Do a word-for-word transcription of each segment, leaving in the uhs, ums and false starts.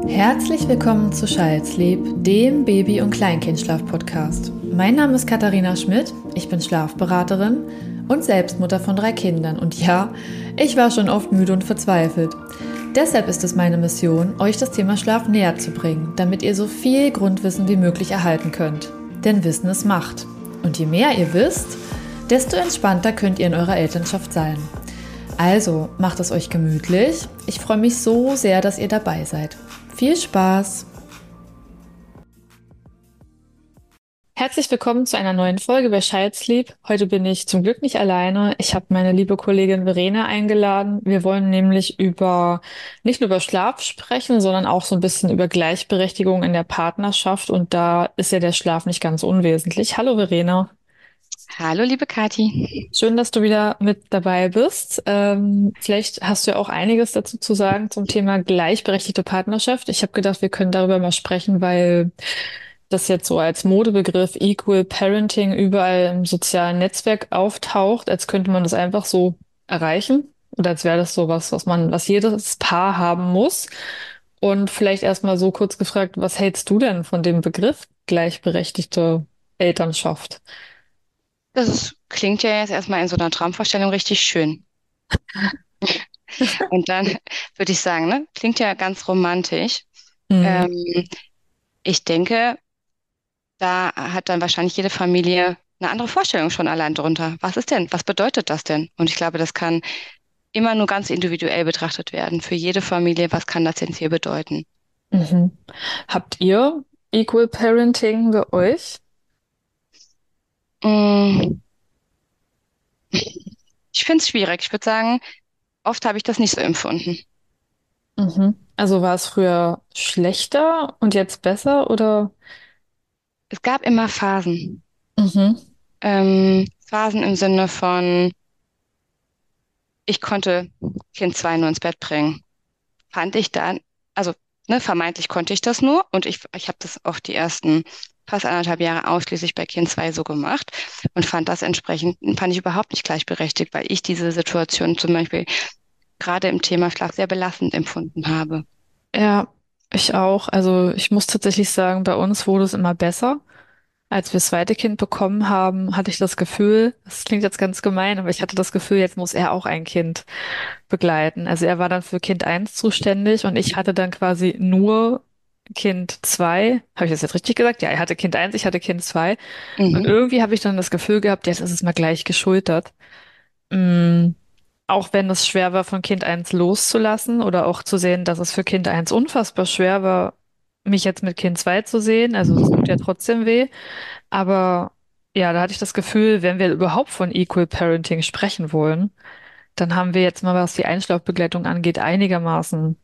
Herzlich willkommen zu Child's Sleep, dem Baby- und Kleinkindschlaf-Podcast. Mein Name ist Katharina Schmidt, ich bin Schlafberaterin und Selbstmutter von drei Kindern. Und ja, ich war schon oft müde und verzweifelt. Deshalb ist es meine Mission, euch das Thema Schlaf näher zu bringen, damit ihr so viel Grundwissen wie möglich erhalten könnt. Denn Wissen ist Macht. Und je mehr ihr wisst, desto entspannter könnt ihr in eurer Elternschaft sein. Also macht es euch gemütlich. Ich freue mich so sehr, dass ihr dabei seid. Viel Spaß! Herzlich willkommen zu einer neuen Folge bei Child's Sleep. Heute bin ich zum Glück nicht alleine. Ich habe meine liebe Kollegin Verena eingeladen. Wir wollen nämlich über nicht nur über Schlaf sprechen, sondern auch so ein bisschen über Gleichberechtigung in der Partnerschaft. Und da ist ja der Schlaf nicht ganz unwesentlich. Hallo Verena. Hallo, liebe Kathi. Schön, dass du wieder mit dabei bist. Ähm, vielleicht hast du ja auch einiges dazu zu sagen zum Thema gleichberechtigte Partnerschaft. Ich habe gedacht, wir können darüber mal sprechen, weil das jetzt so als Modebegriff Equal Parenting überall im sozialen Netzwerk auftaucht, als könnte man das einfach so erreichen oder als wäre das so was, was man, was jedes Paar haben muss. Und vielleicht erstmal so kurz gefragt, was hältst du denn von dem Begriff gleichberechtigte Elternschaft? Das ist, klingt ja jetzt erstmal in so einer Traumvorstellung richtig schön. Und dann würde ich sagen, ne, klingt ja ganz romantisch. Hm. Ähm, Ich denke, da hat dann wahrscheinlich jede Familie eine andere Vorstellung schon allein drunter. Was ist denn? Was bedeutet das denn? Und ich glaube, das kann immer nur ganz individuell betrachtet werden. Für jede Familie, was kann das denn hier bedeuten? Mhm. Habt ihr Equal Parenting bei euch? Mm, Ich finde es schwierig. Ich würde sagen, oft habe ich das nicht so empfunden. Mhm. Also war es früher schlechter und jetzt besser oder? Es gab immer Phasen. Mhm. Ähm, Phasen im Sinne von, ich konnte Kind zwei nur ins Bett bringen. Fand ich dann, also ne, vermeintlich konnte ich das nur und ich, ich habe das auch die ersten fast anderthalb Jahre ausschließlich bei Kind zwei so gemacht und fand das entsprechend, fand ich überhaupt nicht gleichberechtigt, weil ich diese Situation zum Beispiel gerade im Thema Schlaf sehr belastend empfunden habe. Ja, ich auch. Also ich muss tatsächlich sagen, bei uns wurde es immer besser. Als wir das zweite Kind bekommen haben, hatte ich das Gefühl, das klingt jetzt ganz gemein, aber ich hatte das Gefühl, jetzt muss er auch ein Kind begleiten. Also er war dann für Kind eins zuständig und ich hatte dann quasi nur Kind zwei. Habe ich das jetzt richtig gesagt? Ja, er hatte Kind eins, ich hatte Kind zwei. Und Mhm. irgendwie habe ich dann das Gefühl gehabt, jetzt ist es mal gleich geschultert. Mm, auch wenn es schwer war, von Kind eins loszulassen oder auch zu sehen, dass es für Kind eins unfassbar schwer war, mich jetzt mit Kind zwei zu sehen. Also das tut ja trotzdem weh. Aber ja, da hatte ich das Gefühl, wenn wir überhaupt von Equal Parenting sprechen wollen, dann haben wir jetzt mal, was die Einschlafbegleitung angeht, einigermaßen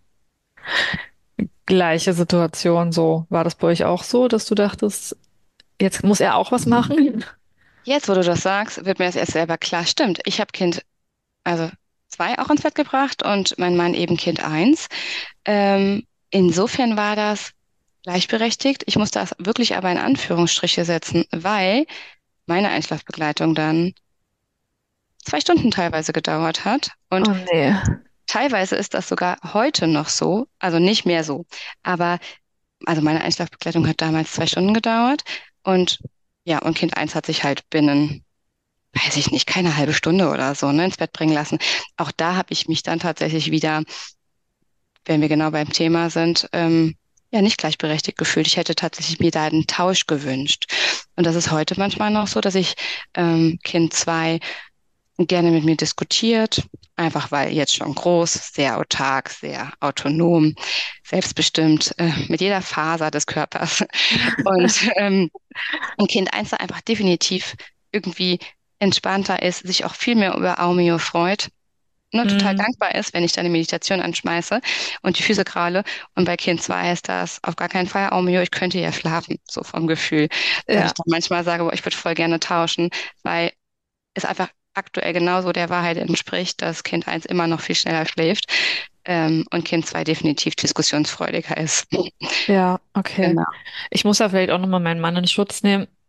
gleiche Situation. So, war das bei euch auch so, dass du dachtest, jetzt muss er auch was machen? Jetzt, wo du das sagst, wird mir das erst selber klar. Stimmt, ich habe Kind, also zwei auch ins Bett gebracht und mein Mann eben Kind eins. Ähm, insofern war das gleichberechtigt. Ich musste das wirklich aber in Anführungsstriche setzen, weil meine Einschlafbegleitung dann zwei Stunden teilweise gedauert hat. Und Oh nee. teilweise ist das sogar heute noch so, also nicht mehr so. Aber also meine Einschlafbegleitung hat damals zwei Stunden gedauert. Und ja, und Kind eins hat sich halt binnen, weiß ich nicht, keine halbe Stunde oder so, ne, ins Bett bringen lassen. Auch da habe ich mich dann tatsächlich wieder, wenn wir genau beim Thema sind, ähm, ja, nicht gleichberechtigt gefühlt. Ich hätte tatsächlich mir da einen Tausch gewünscht. Und das ist heute manchmal noch so, dass ich ähm, Kind zwei gerne mit mir diskutiert, einfach weil jetzt schon groß, sehr autark, sehr autonom, selbstbestimmt, äh, mit jeder Faser des Körpers. Und ähm, ein Kind eins da einfach definitiv irgendwie entspannter ist, sich auch viel mehr über Aumio freut. Ne, total Hm, dankbar ist, wenn ich dann eine Meditation anschmeiße und die Füße kraule. Und bei Kind zwei ist das auf gar keinen Fall Aumio, ich könnte ja schlafen, so vom Gefühl. Dass ich ja, dann manchmal sage, boah, ich würde voll gerne tauschen, weil es einfach aktuell genauso der Wahrheit entspricht, dass Kind eins immer noch viel schneller schläft, ähm, und Kind zwei definitiv diskussionsfreudiger ist. ja, okay. Genau. Ich muss da vielleicht auch nochmal meinen Mann in Schutz nehmen.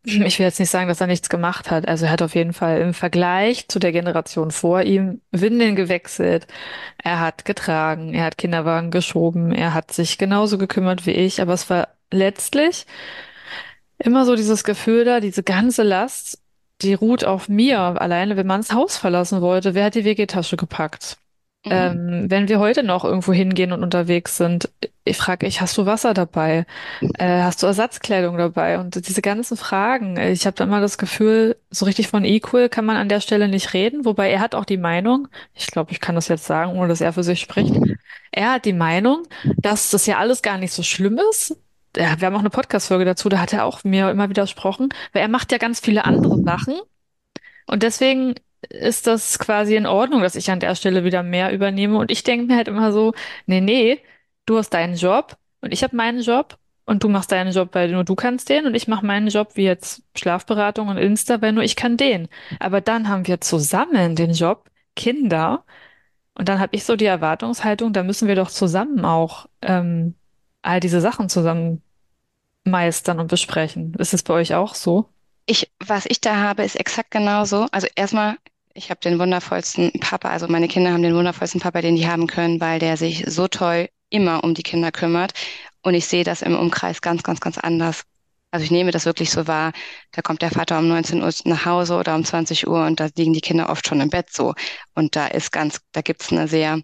Ich will jetzt nicht sagen, dass er nichts gemacht hat. Also er hat auf jeden Fall im Vergleich zu der Generation vor ihm Windeln gewechselt. Er hat getragen, er hat Kinderwagen geschoben, er hat sich genauso gekümmert wie ich, aber es war letztlich immer so dieses Gefühl da, diese ganze Last, die ruht auf mir. Alleine, wenn man das Haus verlassen wollte, wer hat die W G-Tasche gepackt? Mhm. Ähm, wenn wir heute noch irgendwo hingehen und unterwegs sind, ich frage ich, hast du Wasser dabei? Äh, hast du Ersatzkleidung dabei? Und diese ganzen Fragen, äh, ich habe da immer das Gefühl, so richtig von Equal kann man an der Stelle nicht reden, wobei er hat auch die Meinung, ich glaube, ich kann das jetzt sagen, ohne dass er für sich spricht, er hat die Meinung, dass das ja alles gar nicht so schlimm ist. Ja, wir haben auch eine Podcast-Folge dazu, da hat er auch mir immer widersprochen, weil er macht ja ganz viele andere Sachen und deswegen ist das quasi in Ordnung, dass ich an der Stelle wieder mehr übernehme. Und ich denke mir halt immer so, nee, nee, du hast deinen Job und ich habe meinen Job und du machst deinen Job, weil nur du kannst den und ich mache meinen Job wie jetzt Schlafberatung und Insta, weil nur ich kann den. Aber dann haben wir zusammen den Job, Kinder, und dann habe ich so die Erwartungshaltung, da müssen wir doch zusammen auch ähm, all diese Sachen zusammen meistern und besprechen. Ist es bei euch auch so? Ich, was ich da habe, ist exakt genauso. Also erstmal, ich habe den wundervollsten Papa, also meine Kinder haben den wundervollsten Papa, den die haben können, weil der sich so toll immer um die Kinder kümmert. Und ich sehe das im Umkreis ganz, ganz, ganz anders. Also ich nehme das wirklich so wahr. Da kommt der Vater um neunzehn Uhr nach Hause oder um zwanzig Uhr und da liegen die Kinder oft schon im Bett so. Und da ist ganz, da gibt's eine sehr,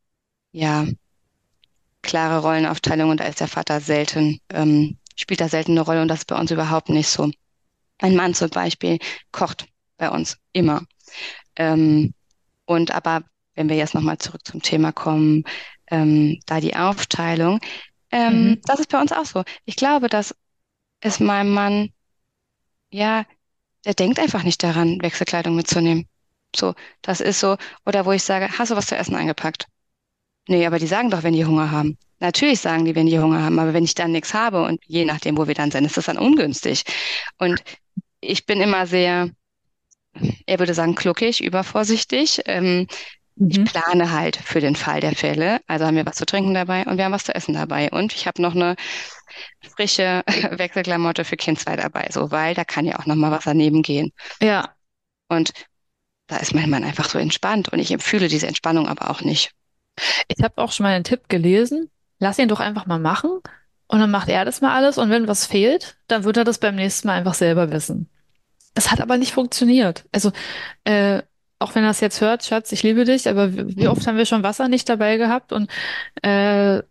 ja, klare Rollenaufteilung und da ist der Vater selten, ähm, spielt da selten eine Rolle und das ist bei uns überhaupt nicht so. Mein Mann zum Beispiel kocht bei uns immer. Ähm, und aber, wenn wir jetzt nochmal zurück zum Thema kommen, ähm, da die Aufteilung, ähm, Mhm. das ist bei uns auch so. Ich glaube, dass es meinem Mann, ja, der denkt einfach nicht daran, Wechselkleidung mitzunehmen. So, das ist so. Oder wo ich sage, hast du was zu essen eingepackt? Nee, aber die sagen doch, wenn die Hunger haben. Natürlich sagen die, wenn die Hunger haben, aber wenn ich dann nichts habe und je nachdem, wo wir dann sind, ist das dann ungünstig. Und ich bin immer sehr, er würde sagen, kluckig, übervorsichtig. Ähm, ich Mhm. plane halt für den Fall der Fälle. Also haben wir was zu trinken dabei und wir haben was zu essen dabei. Und ich habe noch eine frische Wechselklamotte für Kind zwei dabei, so, weil da kann ja auch noch mal was daneben gehen. Ja, Und da ist mein Mann einfach so entspannt und ich empfühle diese Entspannung aber auch nicht. ich habe auch schon mal einen Tipp gelesen. Lass ihn doch einfach mal machen und dann macht er das mal alles und wenn was fehlt, dann wird er das beim nächsten Mal einfach selber wissen. Das hat aber nicht funktioniert. Also, äh, auch wenn er es jetzt hört, Schatz, ich liebe dich, aber wie wie oft haben wir schon Wasser nicht dabei gehabt und äh,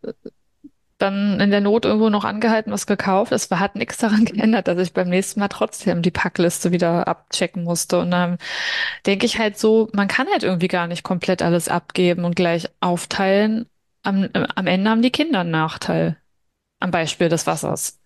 dann in der Not irgendwo noch angehalten, was gekauft. Es war, hat nichts daran geändert, dass ich beim nächsten Mal trotzdem die Packliste wieder abchecken musste. Und dann denke ich halt so, man kann halt irgendwie gar nicht komplett alles abgeben und gleich aufteilen. Am, äh, am Ende haben die Kinder einen Nachteil. Am Beispiel des Wassers.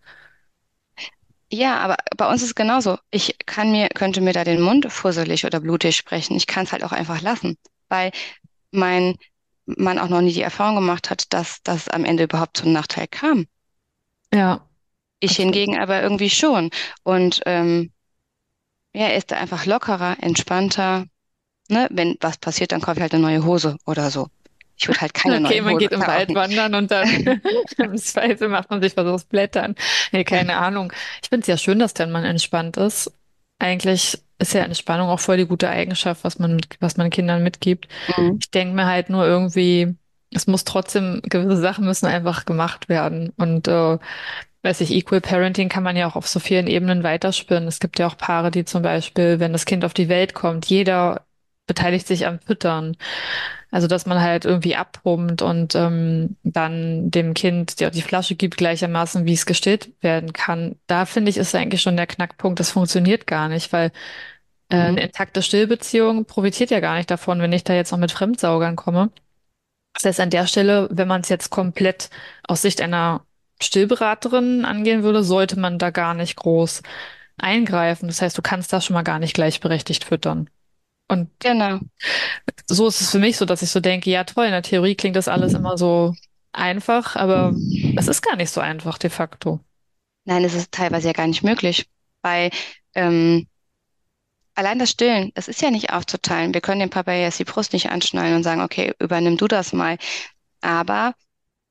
Ja, aber bei uns ist es genauso. Ich kann mir, könnte mir da den Mund fusselig oder blutig sprechen. Ich kann es halt auch einfach lassen, weil mein Mann auch noch nie die Erfahrung gemacht hat, dass das am Ende überhaupt zum Nachteil kam. Ja, Ich absolut. hingegen aber irgendwie schon. Und ähm, ja, er ist da einfach lockerer, entspannter. Ne? Wenn was passiert, dann kaufe ich halt eine neue Hose oder so. Ich würde halt keine Okay, neue man Hose geht im Wald kaufen. wandern und dann im Zweifel macht man sich was aus Blättern. Nee, keine Ahnung. Ich finde es ja schön, dass der Mann entspannt ist. Eigentlich ist ja Entspannung auch voll die gute Eigenschaft, was man, mit- was man Kindern mitgibt. Mhm. Ich denke mir halt nur irgendwie, es muss trotzdem, gewisse Sachen müssen einfach gemacht werden. Und äh, weiß ich, Equal Parenting kann man ja auch auf so vielen Ebenen weiterspinnen. Es gibt ja auch Paare, die zum Beispiel, wenn das Kind auf die Welt kommt, jeder beteiligt sich am Füttern. Also, dass man halt irgendwie abpumpt und ähm, dann dem Kind die, die Flasche gibt gleichermaßen, wie es gestillt werden kann. Da finde ich, ist eigentlich schon der Knackpunkt. Das funktioniert gar nicht, weil äh, eine Mhm. intakte Stillbeziehung profitiert ja gar nicht davon, wenn ich da jetzt noch mit Fremdsaugern komme. Das heißt, an der Stelle, wenn man es jetzt komplett aus Sicht einer Stillberaterin angehen würde, sollte man da gar nicht groß eingreifen. Das heißt, du kannst da schon mal gar nicht gleichberechtigt füttern. Und Genau. so ist es für mich so, dass ich so denke, ja toll, in der Theorie klingt das alles immer so einfach, aber es ist gar nicht so einfach de facto. Nein, es ist teilweise ja gar nicht möglich, weil ähm, allein das Stillen, das ist ja nicht aufzuteilen. Wir können dem Papa ja jetzt die Brust nicht anschnallen und sagen, okay, übernimm du das mal. Aber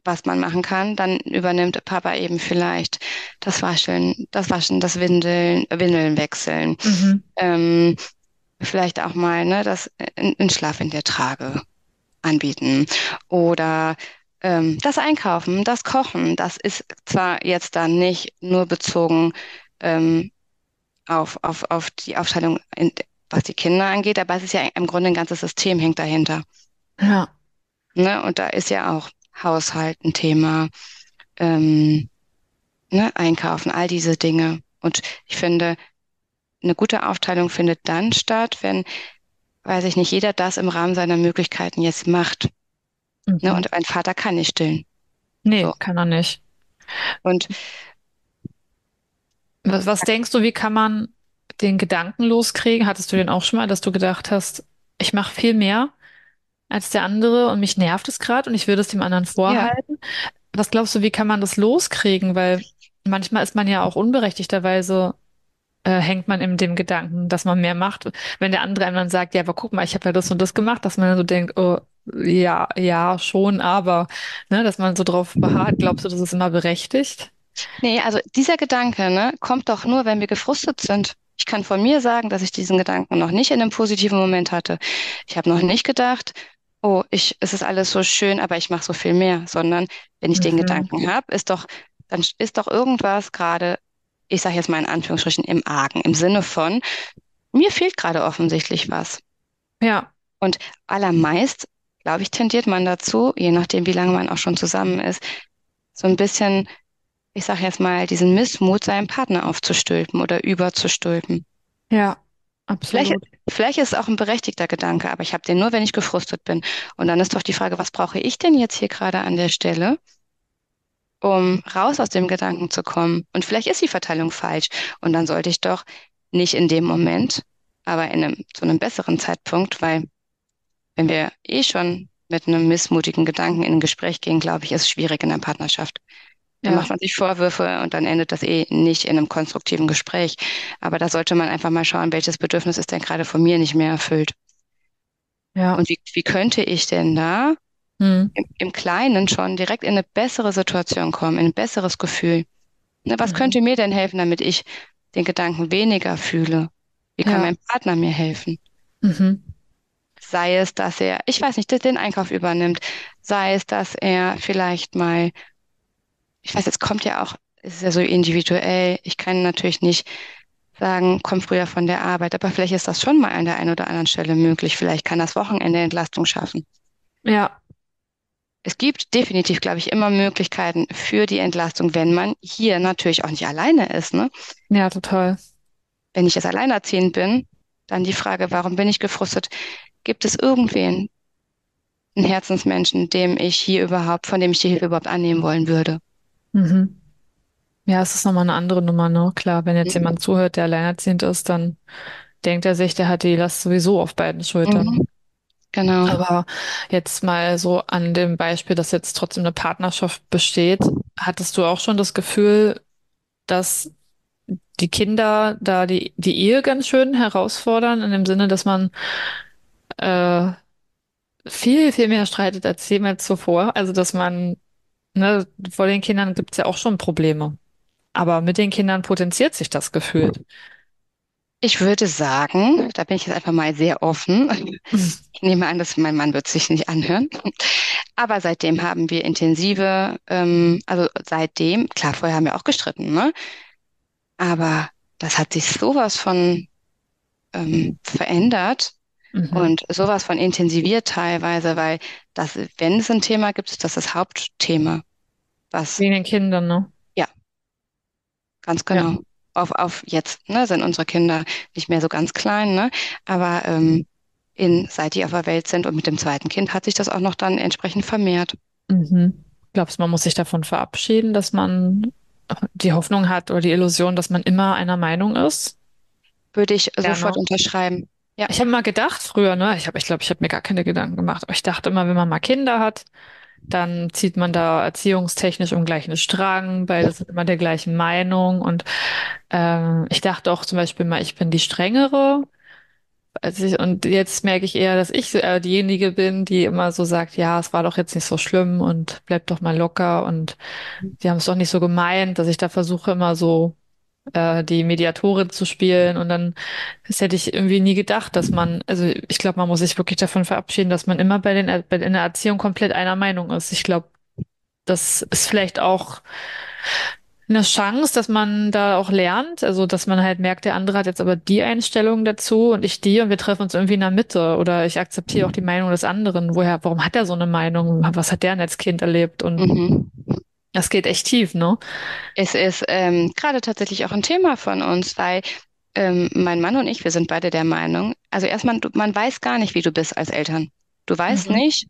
was man machen kann. Dann übernimmt Papa eben vielleicht das Waschen, das Waschen, das Windeln, Windeln wechseln. Mhm. Ähm, Vielleicht auch mal, ne, das in, in Schlaf in der Trage anbieten. Oder ähm, das Einkaufen, das Kochen, das ist zwar jetzt dann nicht nur bezogen ähm, auf, auf, auf die Aufteilung, in, was die Kinder angeht, aber es ist ja im Grunde ein ganzes System hängt dahinter. Ja. Ne? Und da ist ja auch Haushalt ein Thema, ähm, ne? Einkaufen, all diese Dinge. Und ich finde, eine gute Aufteilung findet dann statt, wenn, weiß ich nicht, jeder das im Rahmen seiner Möglichkeiten jetzt macht. Ne? Mhm. Und ein Vater kann nicht stillen. Nee, So. kann er nicht. Und Was, was denkst du, wie kann man den Gedanken loskriegen? Hattest du den auch schon mal, dass du gedacht hast, ich mache viel mehr als der andere und mich nervt es gerade und ich will das dem anderen ja, vorhalten? Was glaubst du, wie kann man das loskriegen? Weil manchmal ist man ja auch unberechtigterweise, äh, hängt man in dem Gedanken, dass man mehr macht. Wenn der andere einem dann sagt, ja, aber guck mal, ich habe ja das und das gemacht, dass man dann so denkt, oh, ja, ja, schon, aber, ne, dass man so drauf beharrt. Glaubst du, das ist immer berechtigt? nee, also dieser Gedanke, ne, kommt doch nur, wenn wir gefrustet sind. Ich kann von mir sagen, dass ich diesen Gedanken noch nicht in einem positiven Moment hatte. Ich habe noch nicht gedacht, oh, ich, es ist alles so schön, aber ich mache so viel mehr, sondern wenn ich den Mhm. Gedanken habe, ist doch, dann ist doch irgendwas gerade, ich sage jetzt mal in Anführungsstrichen, im Argen, im Sinne von, mir fehlt gerade offensichtlich was. Ja, Und allermeist, glaube ich, tendiert man dazu, je nachdem, wie lange man auch schon zusammen ist, so ein bisschen, ich sage jetzt mal, diesen Missmut seinem Partner aufzustülpen oder überzustülpen. ja, Vielleicht, absolut. vielleicht ist es auch ein berechtigter Gedanke, aber ich habe den nur, wenn ich gefrustet bin. Und dann ist doch die Frage, was brauche ich denn jetzt hier gerade an der Stelle, um raus aus dem Gedanken zu kommen? Und vielleicht ist die Verteilung falsch. Und dann sollte ich doch nicht in dem Moment, aber in einem, zu einem besseren Zeitpunkt, weil wenn wir eh schon mit einem missmutigen Gedanken in ein Gespräch gehen, glaube ich, ist es schwierig in der Partnerschaft. Dann Ja, macht man sich Vorwürfe und dann endet das eh nicht in einem konstruktiven Gespräch. Aber da sollte man einfach mal schauen, welches Bedürfnis ist denn gerade von mir nicht mehr erfüllt. ja. Und wie, wie könnte ich denn da Hm. im, im Kleinen schon direkt in eine bessere Situation kommen, in ein besseres Gefühl? Ne, was Mhm. könnte mir denn helfen, damit ich den Gedanken weniger fühle? Wie kann Ja. mein Partner mir helfen? Mhm. Sei es, dass er, ich weiß nicht, den Einkauf übernimmt. Sei es, dass er vielleicht mal, ich weiß, es kommt ja auch, es ist ja so individuell. Ich kann natürlich nicht sagen, komm früher von der Arbeit, aber vielleicht ist das schon mal an der einen oder anderen Stelle möglich. Vielleicht kann das Wochenende Entlastung schaffen. Ja. Es gibt definitiv, glaube ich, immer Möglichkeiten für die Entlastung, wenn man hier natürlich auch nicht alleine ist, ne? Ja, total. Wenn ich jetzt alleinerziehend bin, dann die Frage, warum bin ich gefrustet? Gibt es irgendwen, einen Herzensmenschen, dem ich hier überhaupt, von dem ich die Hilfe überhaupt annehmen wollen würde? Mhm. Ja, es ist nochmal eine andere Nummer, ne? Klar, wenn jetzt Mhm. jemand zuhört, der alleinerziehend ist, dann denkt er sich, der hat die Last sowieso auf beiden Schultern. Mhm. Genau. Aber jetzt mal so an dem Beispiel, dass jetzt trotzdem eine Partnerschaft besteht, hattest du auch schon das Gefühl, dass die Kinder da die, die Ehe ganz schön herausfordern, in dem Sinne, dass man äh, viel, viel mehr streitet als jemals zuvor? Also, dass man, ne, vor den Kindern gibt's ja auch schon Probleme. Aber mit den Kindern potenziert sich das gefühlt. Ich würde sagen, da bin ich jetzt einfach mal sehr offen. Ich nehme an, dass mein Mann wird sich nicht anhören. Aber seitdem haben wir intensive, ähm, also seitdem, klar, vorher haben wir auch gestritten, ne? Aber das hat sich sowas von ähm, verändert Mhm. und sowas von intensiviert teilweise, weil das, wenn es ein Thema gibt, ist das das Hauptthema. Was, Wegen den Kindern, ne? ja, ganz Ja. genau. Auf, auf jetzt, ne, sind unsere Kinder nicht mehr so ganz klein, ne? Aber ähm, in, seit die auf der Welt sind und mit dem zweiten Kind hat sich das auch noch dann entsprechend vermehrt. Mhm. Glaubst du, man muss sich davon verabschieden, dass man die Hoffnung hat oder die Illusion, dass man immer einer Meinung ist? Würde ich Ja, sofort ne? unterschreiben. Ja, Ich habe mal gedacht früher, ne? Ich habe, ich glaube, ich habe mir gar keine Gedanken gemacht, aber ich dachte immer, wenn man mal Kinder hat, dann zieht man da erziehungstechnisch im gleichen Strang, beide sind immer der gleichen Meinung und ähm, ich dachte auch zum Beispiel mal, ich bin die Strengere, Also ich, und jetzt merke ich eher, dass ich so eher diejenige bin, die immer so sagt, ja, es war doch jetzt nicht so schlimm und bleib doch mal locker und die haben es doch nicht so gemeint, dass ich da versuche immer so äh, die Mediatorin zu spielen und dann, das hätte ich irgendwie nie gedacht, dass man, also ich glaube, man muss sich wirklich davon verabschieden, dass man immer bei den, bei, in der Erziehung komplett einer Meinung ist. Ich glaube, das ist vielleicht auch eine Chance, dass man da auch lernt, also dass man halt merkt, der andere hat jetzt aber die Einstellung dazu und ich die und wir treffen uns irgendwie in der Mitte oder ich akzeptiere auch die Meinung des anderen. Woher, warum hat er so eine Meinung? Was hat der denn als Kind erlebt? Und Mhm. das geht echt tief, ne? Es ist ähm, gerade tatsächlich auch ein Thema von uns, weil ähm, mein Mann und ich, wir sind beide der Meinung, also erstmal, du, man weiß gar nicht, wie du bist als Eltern. Du weißt Mhm. nicht,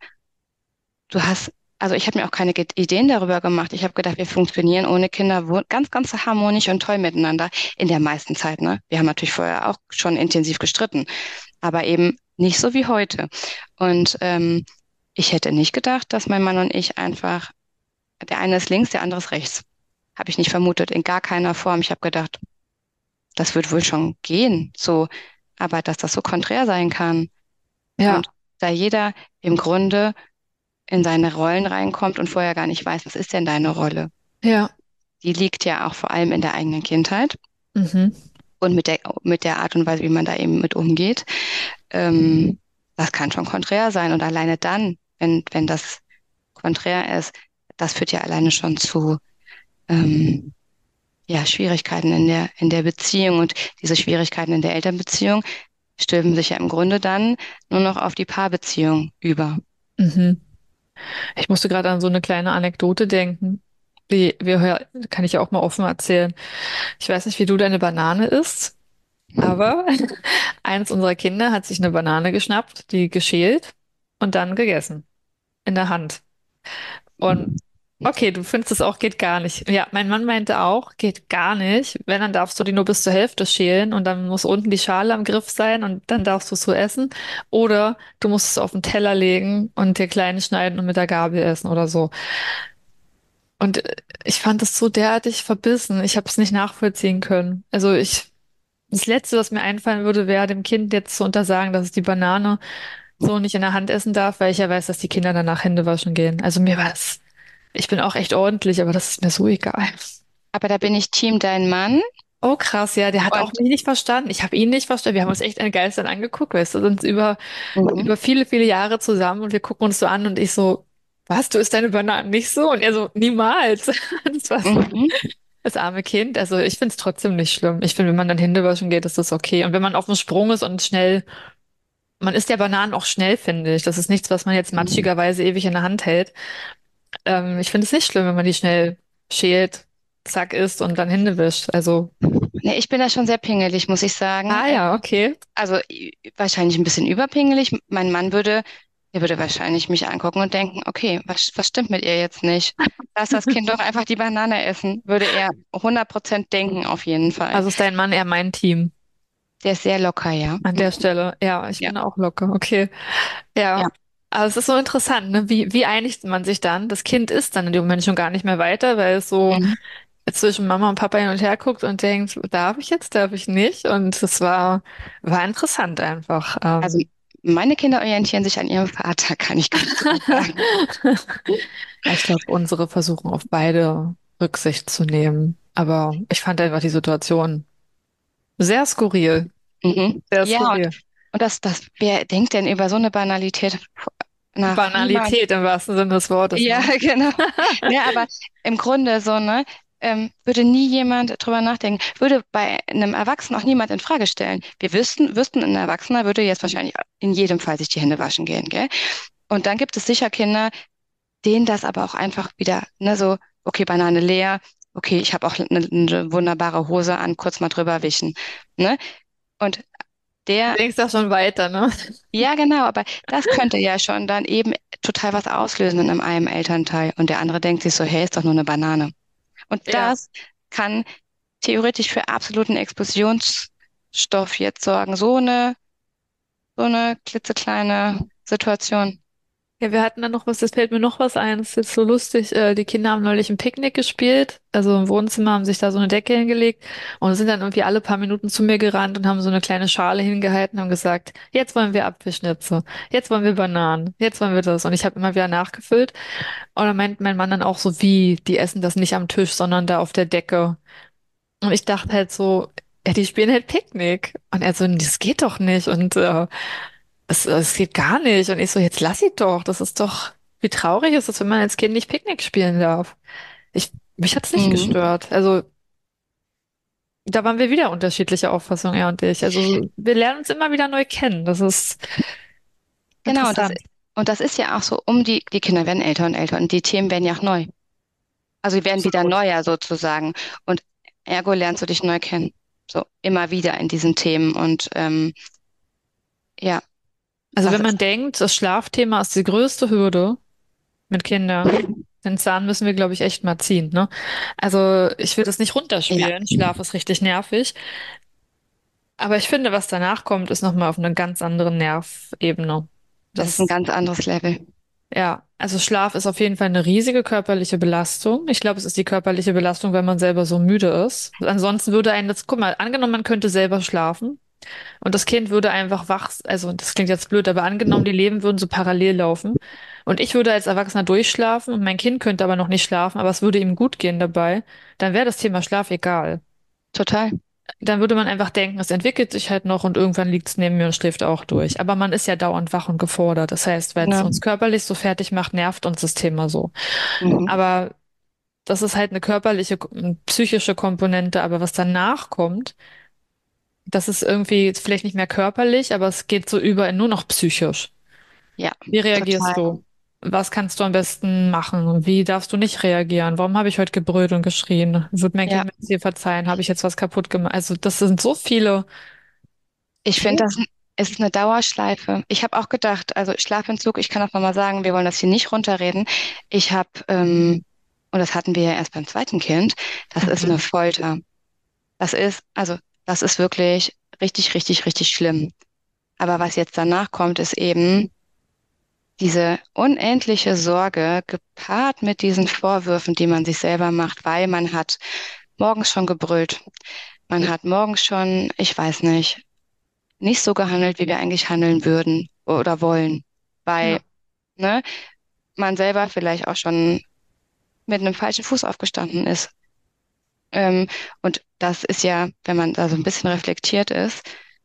du hast, also ich habe mir auch keine Ge- Ideen darüber gemacht. Ich habe gedacht, wir funktionieren ohne Kinder wo- ganz, ganz harmonisch und toll miteinander in der meisten Zeit, ne? Wir haben natürlich vorher auch schon intensiv gestritten, aber eben nicht so wie heute. Und ähm, ich hätte nicht gedacht, dass mein Mann und ich einfach, der eine ist links, der andere ist rechts. Habe ich nicht vermutet, in gar keiner Form. Ich habe gedacht, das wird wohl schon gehen, so, aber dass das so konträr sein kann. Und Ja, da jeder im Grunde in seine Rollen reinkommt und vorher gar nicht weiß, was ist denn deine Rolle? ja. Die liegt ja auch vor allem in der eigenen Kindheit Mhm. und mit der, mit der Art und Weise, wie man da eben mit umgeht. Ähm, das kann schon konträr sein. Und alleine dann, wenn, wenn das konträr ist, das führt ja alleine schon zu ähm, ja, Schwierigkeiten in der, in der Beziehung. Und diese Schwierigkeiten in der Elternbeziehung stülpen sich ja im Grunde dann nur noch auf die Paarbeziehung über. Mhm. Ich musste gerade an so eine kleine Anekdote denken. Die wir hör- kann ich ja auch mal offen erzählen. Ich weiß nicht, wie du deine Banane isst, aber eins unserer Kinder hat sich eine Banane geschnappt, die geschält und dann gegessen. In der Hand. Und okay, du findest es auch geht gar nicht. Ja, mein Mann meinte auch, geht gar nicht. Wenn, dann darfst du die nur bis zur Hälfte schälen und dann muss unten die Schale am Griff sein und dann darfst du es so essen. Oder du musst es auf den Teller legen und dir klein schneiden und mit der Gabel essen oder so. Und äh, ich fand es so derartig verbissen. Ich habe es nicht nachvollziehen können. Also ich, das Letzte, was mir einfallen würde, wäre dem Kind jetzt zu untersagen, dass es die Banane so nicht in der Hand essen darf, weil ich ja weiß, dass die Kinder danach Hände waschen gehen. Also mir war es, ich bin auch echt ordentlich, aber das ist mir so egal. Aber da bin ich Team dein Mann Oh krass, ja, der hat auch und mich nicht verstanden. Ich habe ihn nicht verstanden. Wir haben uns echt entgeistert angeguckt, weißt du, sind über, mhm, über viele, viele Jahre zusammen und wir gucken uns so an und ich so, was, du isst deine Bananen nicht so? Und er so, niemals. Das war so, mhm. das arme Kind. Also ich finde es trotzdem nicht schlimm. Ich finde, wenn man dann Hände waschen geht, ist das okay. Und wenn man auf dem Sprung ist und schnell, man isst ja Bananen auch schnell, finde ich. Das ist nichts, was man jetzt matschigerweise ewig in der Hand hält. Ähm, ich finde es nicht schlimm, wenn man die schnell schält, zack isst und dann Hände wischt. Also, Nee, ich bin da schon sehr pingelig, muss ich sagen. ah Ähm, ja, okay. also i- wahrscheinlich ein bisschen überpingelig. Mein Mann würde, der würde wahrscheinlich mich angucken und denken, okay, was, was stimmt mit ihr jetzt nicht? Lass das Kind doch einfach die Banane essen, würde er hundert Prozent denken, auf jeden Fall. Also ist dein Mann eher mein Team Der ist sehr locker, ja. an Mhm. der Stelle. Ja, ich Ja, bin auch locker. Okay. ja. Ja. Aber es ist so interessant, ne? Wie, wie einigt man sich dann? Das Kind ist dann in dem Moment schon gar nicht mehr weiter, weil es so Mhm. zwischen Mama und Papa hin und her guckt und denkt, darf ich jetzt, darf ich nicht? Und es war, war interessant einfach. Also Ähm. meine Kinder orientieren sich an ihrem Vater, kann ich ganz klar sagen. Ja, ich glaube, unsere versuchen auf beide Rücksicht zu nehmen. Aber ich fand einfach die Situation sehr skurril. Mhm. Sehr Ja, und, skurril. und das, das, wer denkt denn über so eine Banalität nach? Niemand. Banalität im wahrsten Sinne des Wortes, Ja, ne? genau. Ja, aber im Grunde so, ne, ähm, würde nie jemand drüber nachdenken, würde bei einem Erwachsenen auch niemand in Frage stellen. Wir wüssten, wüssten, ein Erwachsener würde jetzt wahrscheinlich in jedem Fall sich die Hände waschen gehen, gell? Und dann gibt es sicher Kinder, denen das aber auch einfach wieder, ne, so, okay, Banane leer, okay, ich habe auch eine, eine wunderbare Hose an, kurz mal drüber wischen, ne? Und Du der, denkst da schon weiter, ne? ja, genau, aber das könnte ja schon dann eben total was auslösen in einem Elternteil. Und der andere denkt sich so, hey, ist doch nur eine Banane. Und Ja. das kann theoretisch für absoluten Explosionsstoff jetzt sorgen. So eine, so eine klitzekleine Situation. Ja, wir hatten dann noch was, das fällt mir noch was ein, das ist jetzt so lustig. Äh, die Kinder haben neulich ein Picknick gespielt, also im Wohnzimmer, haben sich da so eine Decke hingelegt und sind dann irgendwie alle paar Minuten zu mir gerannt und haben so eine kleine Schale hingehalten und gesagt, jetzt wollen wir Apfelschnitze, jetzt wollen wir Bananen, jetzt wollen wir das. Und ich habe immer wieder nachgefüllt. Und dann meint mein Mann dann auch so, wie, die essen das nicht am Tisch, sondern da auf der Decke. Und ich dachte halt so, ja, die spielen halt Picknick. Und er so, das geht doch nicht. Und äh, es, es geht gar nicht. Und ich so, jetzt lass sie doch. Das ist doch, wie traurig ist es, wenn man als Kind nicht Picknick spielen darf. Ich, mich hat's nicht Mhm. gestört. Also, da waren wir wieder unterschiedliche Auffassungen, er und ich. Also, wir lernen uns immer wieder neu kennen. Das ist Genau, und das, interessant. und das ist ja auch so, um die, die Kinder werden älter und älter und die Themen werden ja auch neu. Also die werden wieder Absolut. neuer sozusagen. Und ergo lernst du dich neu kennen. So immer wieder in diesen Themen. Und ähm, ja, Also, das wenn ist, man denkt, das Schlafthema ist die größte Hürde mit Kindern, den Zahn müssen wir, glaube ich, echt mal ziehen, ne? Also, ich will das nicht ja, runterspielen. Schlaf ist richtig nervig. Aber ich finde, was danach kommt, ist nochmal auf einer ganz anderen Nervebene. das ist ein Das, ganz anderes Level. ja, also Schlaf ist auf jeden Fall eine riesige körperliche Belastung. Ich glaube, es ist die körperliche Belastung, wenn man selber so müde ist. Ansonsten würde einen das, guck mal, angenommen, man könnte selber schlafen und das Kind würde einfach wach, also das klingt jetzt blöd, aber angenommen, die Leben würden so parallel laufen und ich würde als Erwachsener durchschlafen und mein Kind könnte aber noch nicht schlafen, aber es würde ihm gut gehen dabei, dann wäre das Thema Schlaf egal. Total. Dann würde man einfach denken, es entwickelt sich halt noch und irgendwann liegt es neben mir und schläft auch durch. Aber man ist ja dauernd wach und gefordert. Das heißt, weil es Genau. uns körperlich so fertig macht, nervt uns das Thema so. Mhm. Aber das ist halt eine körperliche, eine psychische Komponente. Aber was danach kommt, das ist irgendwie vielleicht nicht mehr körperlich, aber es geht so über in nur noch psychisch. Ja, Wie reagierst total. du? Was kannst du am besten machen? Wie darfst du nicht reagieren? Warum habe ich heute gebrüllt und geschrien? Wird mein Kind Ja, mir jetzt hier verzeihen? Habe ich jetzt was kaputt gemacht? Also, das sind so viele ich finde, das Themen. ist eine Dauerschleife. Ich habe auch gedacht, also Schlafentzug, ich kann auch nochmal sagen, wir wollen das hier nicht runterreden. Ich habe, ähm, und das hatten wir ja erst beim zweiten Kind, das ist eine Folter. Das ist, also, das ist wirklich richtig, richtig, richtig schlimm. Aber was jetzt danach kommt, ist eben diese unendliche Sorge gepaart mit diesen Vorwürfen, die man sich selber macht, weil man hat morgens schon gebrüllt. Man hat morgens schon, ich weiß nicht, nicht so gehandelt, wie wir eigentlich handeln würden oder wollen. Weil, Ja. ne, man selber vielleicht auch schon mit einem falschen Fuß aufgestanden ist. Ähm, und das ist ja, wenn man da so ein bisschen reflektiert ist,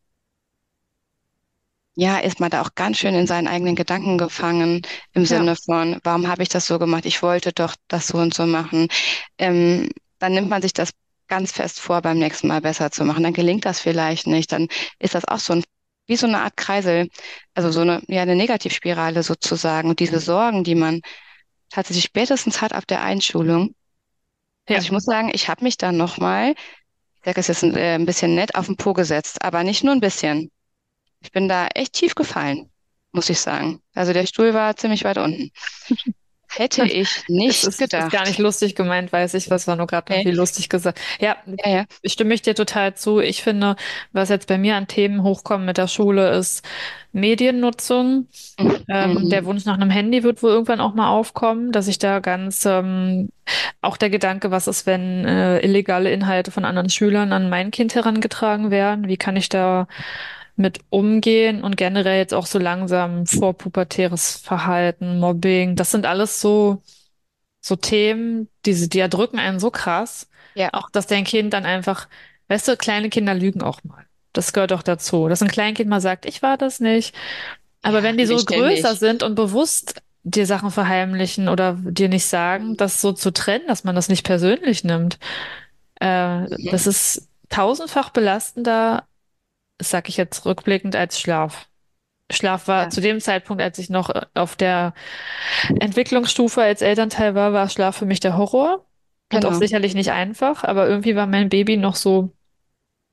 ja, ist man da auch ganz schön in seinen eigenen Gedanken gefangen, im Ja, Sinne von, warum habe ich das so gemacht? Ich wollte doch das so und so machen. Ähm, Dann nimmt man sich das ganz fest vor, beim nächsten Mal besser zu machen. Dann gelingt das vielleicht nicht. Dann ist das auch so ein, wie so eine Art Kreisel, also so eine, ja, eine Negativspirale sozusagen. Und diese Sorgen, die man tatsächlich spätestens hat ab der Einschulung. Also ja. ich muss sagen, ich habe mich dann nochmal, ich sage es jetzt ein, äh, ein bisschen nett, auf den Po gesetzt, aber nicht nur ein bisschen. Ich bin da echt tief gefallen, muss ich sagen. Also der Stuhl war ziemlich weit unten. Hätte ich Es nicht ist, ist gar nicht gedacht. lustig gemeint, weiß ich, was war nur gerade Nee, irgendwie lustig gesagt. Ja, ja, ja. ich stimme ich dir total zu. Ich finde, was jetzt bei mir an Themen hochkommt mit der Schule, ist Mediennutzung. Mhm. Ähm, der Mhm. Wunsch nach einem Handy wird wohl irgendwann auch mal aufkommen, dass ich da ganz, ähm, auch der Gedanke, was ist, wenn äh, illegale Inhalte von anderen Schülern an mein Kind herangetragen werden? Wie kann ich da mit umgehen und generell jetzt auch so langsam vorpubertäres Verhalten, Mobbing, das sind alles so so Themen, diese, die erdrücken einen so krass, Ja, auch dass dein Kind dann einfach, weißt du, kleine Kinder lügen auch mal. Das gehört auch dazu, dass ein Kleinkind mal sagt, ich war das nicht. Aber ja, wenn die nee, so größer ständig. sind und bewusst dir Sachen verheimlichen oder dir nicht sagen, das so zu trennen, dass man das nicht persönlich nimmt, äh, das Mhm. ist tausendfach belastender, sag ich jetzt rückblickend, als Schlaf. Schlaf war Ja, zu dem Zeitpunkt, als ich noch äh, auf der Entwicklungsstufe als Elternteil war, war Schlaf für mich der Horror und auch genau. sicherlich nicht einfach, aber irgendwie war mein Baby noch so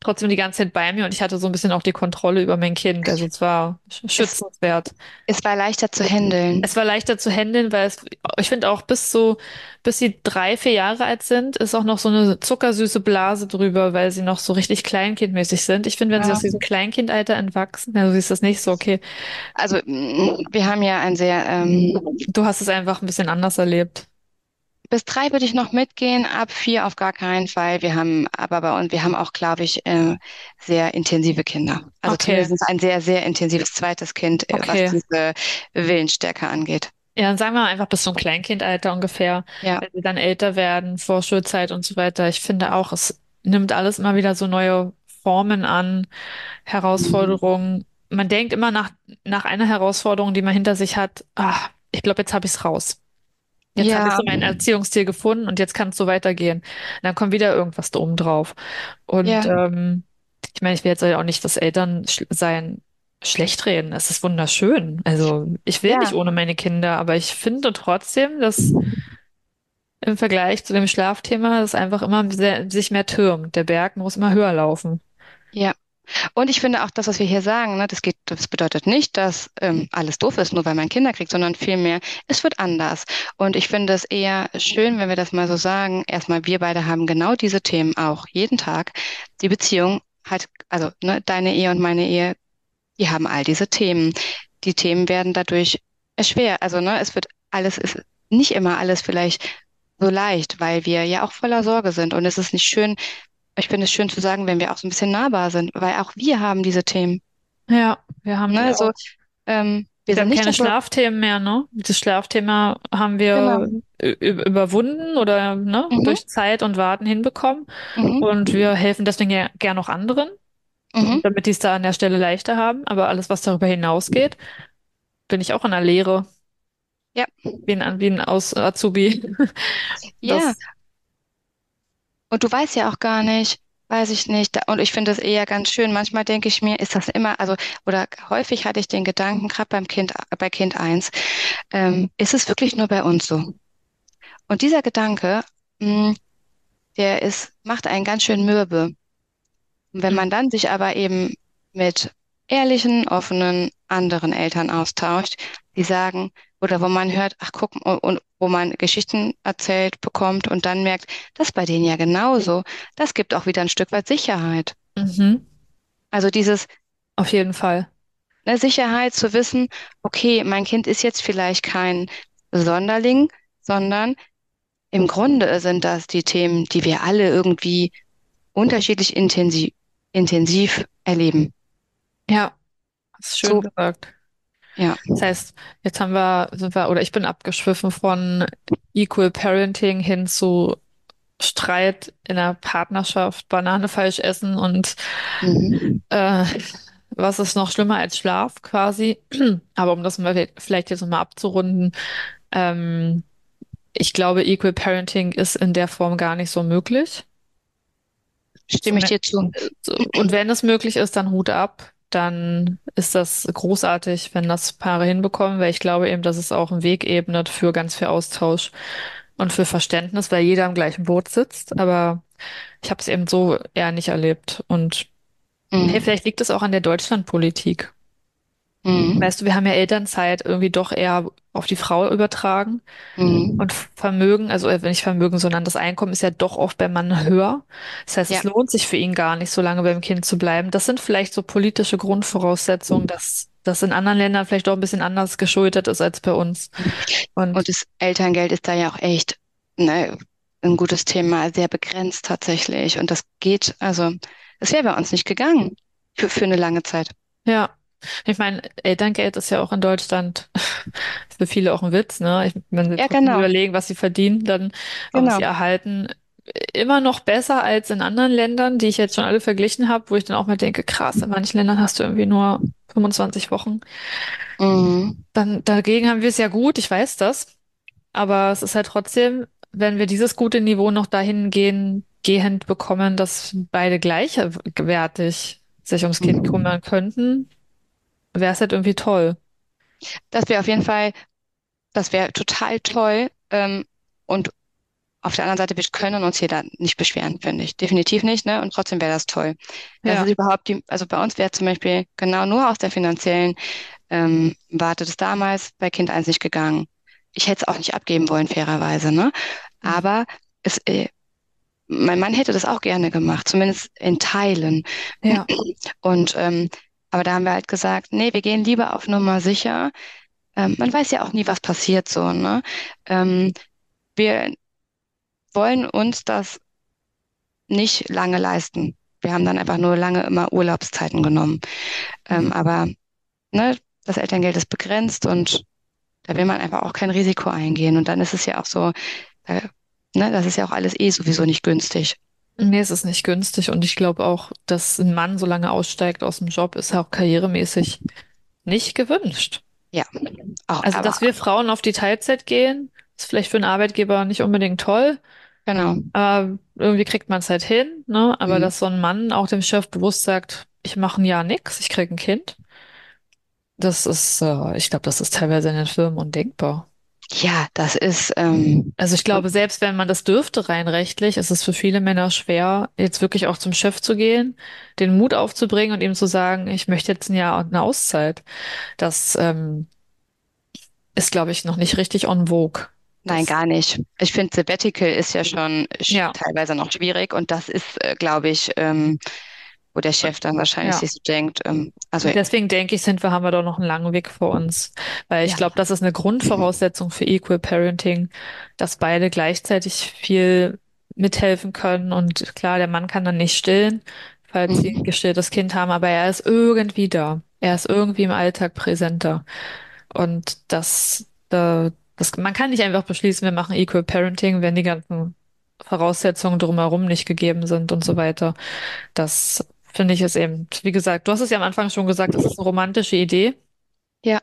trotzdem die ganze Zeit bei mir und ich hatte so ein bisschen auch die Kontrolle über mein Kind. Also es war sch- Es, schützenswert. es war leichter zu handeln. Es war leichter zu handeln, weil es, ich finde auch bis so, bis sie drei, vier Jahre alt sind, ist auch noch so eine zuckersüße Blase drüber, weil sie noch so richtig kleinkindmäßig sind. Ich finde, wenn sie Ja. aus diesem Kleinkindalter entwachsen, also ist das nicht so okay. Also mm, wir haben ja ein sehr, ähm, Du hast es einfach ein bisschen anders erlebt. bis drei würde ich noch mitgehen, ab vier auf gar keinen Fall. Wir haben aber bei uns, wir haben auch, glaube ich, äh, sehr intensive Kinder. Also Okay, zumindest ein sehr, sehr intensives zweites Kind, äh, was okay. diese Willensstärke angeht. Ja, dann sagen wir mal einfach bis zum Kleinkindalter ungefähr, Ja. wenn sie dann älter werden, Vorschulzeit und so weiter. Ich finde auch, es nimmt alles immer wieder so neue Formen an, Herausforderungen. Man denkt immer nach, nach einer Herausforderung, die man hinter sich hat, ah, ich glaube, jetzt habe ich es raus. Jetzt habe ich Ja, so mein Erziehungsstil gefunden und jetzt kann es so weitergehen. Und dann kommt wieder irgendwas da oben drauf. Und ja, ähm, ich meine, ich will jetzt ja auch nicht das Elternsein schlecht reden. Es ist wunderschön. Also ich will nicht ja, ohne meine Kinder, aber ich finde trotzdem, dass im Vergleich zu dem Schlafthema das einfach immer sehr, sich mehr türmt. Der Berg muss immer höher laufen. ja. Und ich finde auch das, was wir hier sagen, ne, das geht, das bedeutet nicht, dass ähm, alles doof ist, nur weil man Kinder kriegt, sondern vielmehr, es wird anders. Und ich finde es eher schön, wenn wir das mal so sagen. Erstmal, wir beide haben genau diese Themen auch jeden Tag. Die Beziehung hat, also ne, deine Ehe und meine Ehe, die haben all diese Themen. Die Themen werden dadurch schwer. Also ne, es wird alles, ist nicht immer alles vielleicht so leicht, weil wir ja auch voller Sorge sind. Und es ist nicht schön, ich finde es schön zu sagen, wenn wir auch so ein bisschen nahbar sind, weil auch wir haben diese Themen. Ja, wir haben die Ne? So, auch. ähm, wir Wir sind haben nicht keine davor, Schlafthemen mehr, ne? Das Schlafthema haben wir genau. ü- ü- überwunden oder ne, Mhm, durch Zeit und Warten hinbekommen. mhm, Und wir helfen deswegen ja gern auch anderen, mhm. damit die es da an der Stelle leichter haben. Aber alles, was darüber hinausgeht, bin ich auch in der Lehre, Ja, wie ein, wie ein Aus Azubi. ja. Das, Und du weißt ja auch gar nicht, weiß ich nicht. Da- Und ich finde das eher ganz schön. Manchmal denke ich mir, ist das immer, also, oder häufig hatte ich den Gedanken, gerade beim Kind, bei Kind eins, ähm, ist es wirklich nur bei uns so? Und dieser Gedanke, mh, der ist, macht einen ganz schön mürbe. Und wenn hm, man dann sich aber eben mit ehrlichen, offenen anderen Eltern austauscht, die sagen, oder wo man hört, ach guck, und, und wo man Geschichten erzählt bekommt und dann merkt, das ist bei denen ja genauso, das gibt auch wieder ein Stück weit Sicherheit. mhm, Also dieses, auf jeden Fall. ne, Sicherheit zu wissen, okay, mein Kind ist jetzt vielleicht kein Sonderling, sondern im Grunde sind das die Themen, die wir alle irgendwie unterschiedlich intensiv, intensiv erleben. Ja, hast schön So, gesagt. ja. Das heißt, jetzt haben wir, sind wir, oder ich bin abgeschwiffen von Equal Parenting hin zu Streit in der Partnerschaft, Banane falsch essen und Mhm. äh, was ist noch schlimmer als Schlaf quasi. Aber um das mal vielleicht jetzt nochmal abzurunden, ähm, ich glaube, Equal Parenting ist in der Form gar nicht so möglich. Stimme ich Zum, dir zu. so, und wenn es möglich ist, dann Hut ab. Dann ist das großartig, wenn das Paare hinbekommen, weil ich glaube eben, dass es auch einen Weg ebnet für ganz viel Austausch und für Verständnis, weil jeder im gleichen Boot sitzt. Aber ich habe es eben so eher nicht erlebt. Und hey, Mhm. vielleicht liegt es auch an der Deutschlandpolitik. Mhm. Weißt du, wir haben ja Elternzeit irgendwie doch eher auf die Frau übertragen. Mhm. Und Vermögen, also äh, nicht Vermögen, sondern das Einkommen ist ja doch oft beim Mann höher. Das heißt, es Ja. lohnt sich für ihn gar nicht, so lange beim Kind zu bleiben. Das sind vielleicht so politische Grundvoraussetzungen, dass das in anderen Ländern vielleicht auch ein bisschen anders geschuldet ist als bei uns. Und Und das Elterngeld ist da ja auch echt, ne, ein gutes Thema, sehr begrenzt tatsächlich. Und das geht, also, das wäre bei uns nicht gegangen für, für eine lange Zeit. ja, ich meine, Elterngeld ist ja auch in Deutschland für viele auch ein Witz, ne? Ich, wenn sie Ja, trotzdem genau, überlegen, was sie verdienen, dann auch was sie genau. erhalten, immer noch besser als in anderen Ländern, die ich jetzt schon alle verglichen habe, wo ich dann auch mal denke, krass, in manchen Ländern hast du irgendwie nur fünfundzwanzig Wochen. Mhm. Dann dagegen haben wir es ja gut, ich weiß das, aber es ist halt trotzdem, wenn wir dieses gute Niveau noch dahin gehen, gehend bekommen, dass beide gleichwertig sich ums Kind Mhm. kümmern könnten, wäre es halt irgendwie toll. Das wäre auf jeden Fall, das wäre total toll. Ähm, und auf der anderen Seite, wir können uns hier da nicht beschweren, finde ich. Definitiv nicht, ne? Und trotzdem wäre das toll. Das ist Ja. überhaupt die, also bei uns wäre zum Beispiel genau nur aus der finanziellen ähm, Warte das damals bei Kind eins nicht gegangen. Ich hätte es auch nicht abgeben wollen, fairerweise, ne? Mhm. Aber es, äh, mein Mann hätte das auch gerne gemacht, zumindest in Teilen. Ja. Und ähm, aber da haben wir halt gesagt, nee, wir gehen lieber auf Nummer sicher. Ähm, man weiß ja auch nie, was passiert so, ne? Ähm, wir wollen uns das nicht lange leisten. Wir haben dann einfach nur lange immer Urlaubszeiten genommen. Ähm, Mhm. aber ne, das Elterngeld ist begrenzt und da will man einfach auch kein Risiko eingehen. Und dann ist es ja auch so, äh, ne, das ist ja auch alles eh sowieso nicht günstig. Nee, es ist nicht günstig und ich glaube auch, dass ein Mann so lange aussteigt aus dem Job, ist auch karrieremäßig nicht gewünscht. Ja, auch, Also, aber dass wir Frauen auf die Teilzeit gehen, ist vielleicht für einen Arbeitgeber nicht unbedingt toll, genau. aber irgendwie kriegt man es halt hin, ne? Aber Mhm. dass so ein Mann auch dem Chef bewusst sagt, ich mache ein Jahr nix, ich krieg ein Kind, das ist, äh, ich glaube, das ist teilweise in den Firmen undenkbar. Ja, das ist, ähm, Also ich und glaube, selbst wenn man das dürfte rein rechtlich, ist es für viele Männer schwer, jetzt wirklich auch zum Chef zu gehen, den Mut aufzubringen und ihm zu sagen, ich möchte jetzt ein Jahr eine Auszeit. Das ähm, ist, glaube ich, noch nicht richtig en vogue. nein, Das, gar nicht. Ich finde, Sabbatical ist ja schon sch- ja, teilweise noch schwierig und das ist, äh, glaube ich, ähm, wo der Chef dann wahrscheinlich ja. sich so denkt, ähm, also Und deswegen denke ich, sind wir, haben wir doch noch einen langen Weg vor uns. Weil ich ja, glaube, das ist eine Grundvoraussetzung für Equal Parenting, dass beide gleichzeitig viel mithelfen können. Und klar, der Mann kann dann nicht stillen, falls sie ein mhm. gestilltes Kind haben, aber er ist irgendwie da. Er ist irgendwie im Alltag präsenter. Und das, äh, das, man kann nicht einfach beschließen, wir machen Equal Parenting, wenn die ganzen Voraussetzungen drumherum nicht gegeben sind und so weiter. Das finde ich ist eben, wie gesagt, du hast es ja am Anfang schon gesagt, das ist eine romantische Idee, Ja,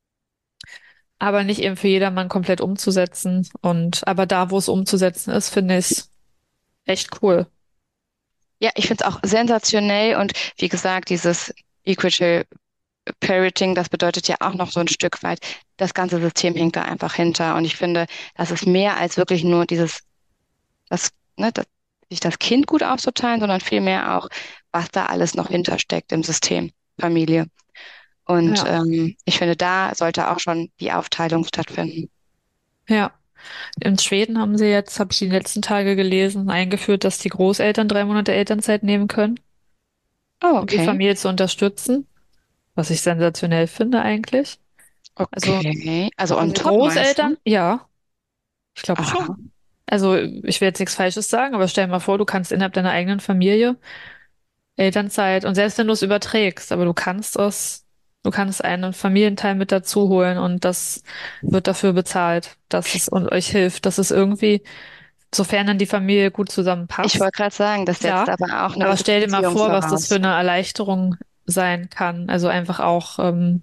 aber nicht eben für jedermann komplett umzusetzen. Und aber da, wo es umzusetzen ist, finde ich es echt cool. ja, ich finde es auch sensationell und wie gesagt, dieses Equal Parenting, das bedeutet ja auch noch so ein Stück weit, das ganze System hängt da einfach hinter und ich finde, das ist mehr als wirklich nur dieses, das, ne, das, sich das Kind gut aufzuteilen, sondern vielmehr auch, was da alles noch hintersteckt im System Familie. Und Ja, ähm, ich finde, da sollte auch schon die Aufteilung stattfinden. ja. In Schweden haben sie jetzt, habe ich die letzten Tage gelesen, eingeführt, dass die Großeltern drei Monate Elternzeit nehmen können, Oh, um die okay. Familie zu unterstützen, was ich sensationell finde eigentlich. Also, Okay. Also on also top meinst du? Großeltern, ja, ich glaube schon. Aha. Also ich will jetzt nichts Falsches sagen, aber stell dir mal vor, du kannst innerhalb deiner eigenen Familie Elternzeit und selbst wenn du es überträgst, aber du kannst es, du kannst einen Familienteil mit dazu holen und das wird dafür bezahlt, dass es und euch hilft, dass es irgendwie, sofern dann die Familie gut Ich zusammenpasst, wollte gerade sagen, das setzt klar. aber auch eine Aber gute stell dir mal Beziehung vor, was das für voraus. eine Erleichterung sein kann. Also einfach auch ähm,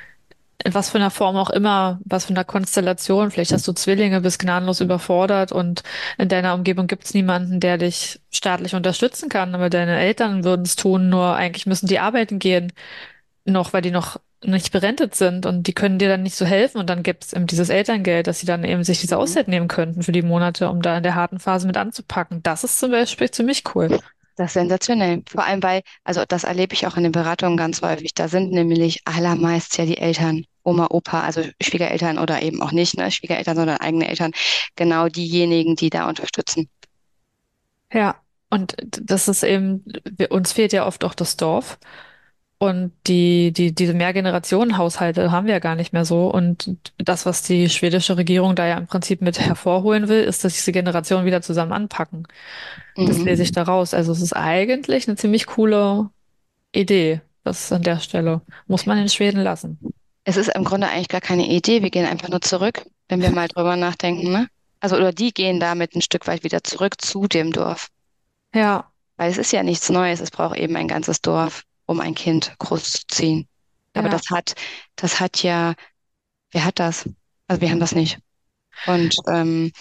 in was für einer Form auch immer, was für einer Konstellation. Vielleicht hast du Zwillinge, bist gnadenlos überfordert und in deiner Umgebung gibt es niemanden, der dich staatlich unterstützen kann, aber deine Eltern würden es tun, nur eigentlich müssen die arbeiten gehen, noch, weil die noch nicht berentet sind und die können dir dann nicht so helfen und dann gibt es eben dieses Elterngeld, dass sie dann eben sich diese Mhm. Auszeit nehmen könnten für die Monate, um da in der harten Phase mit anzupacken. Das ist zum Beispiel ziemlich cool. Das ist sensationell. Vor allem, weil, also das erlebe ich auch in den Beratungen ganz häufig. Da sind nämlich allermeist ja die Eltern, Oma, Opa, also Schwiegereltern oder eben auch nicht, ne, Schwiegereltern, sondern eigene Eltern, genau diejenigen, die da unterstützen. Ja, und das ist eben, wir, uns fehlt ja oft auch das Dorf. Und die, die, diese Mehrgenerationenhaushalte haben wir ja gar nicht mehr so. Und das, was die schwedische Regierung da ja im Prinzip mit hervorholen will, ist, dass diese Generationen wieder zusammen anpacken. Das lese ich Mhm. da raus. Also es ist eigentlich eine ziemlich coole Idee. Das an der Stelle muss man in Schweden lassen. Es ist im Grunde eigentlich gar keine Idee. Wir gehen einfach nur zurück, wenn wir mal drüber nachdenken, ne? Also, oder die gehen damit ein Stück weit wieder zurück zu dem Dorf. Ja, Weil es ist ja nichts Neues. Es braucht eben ein ganzes Dorf, um ein Kind großzuziehen. Aber ja, das hat, das hat ja, wer hat das? Also wir haben das nicht. Und ähm,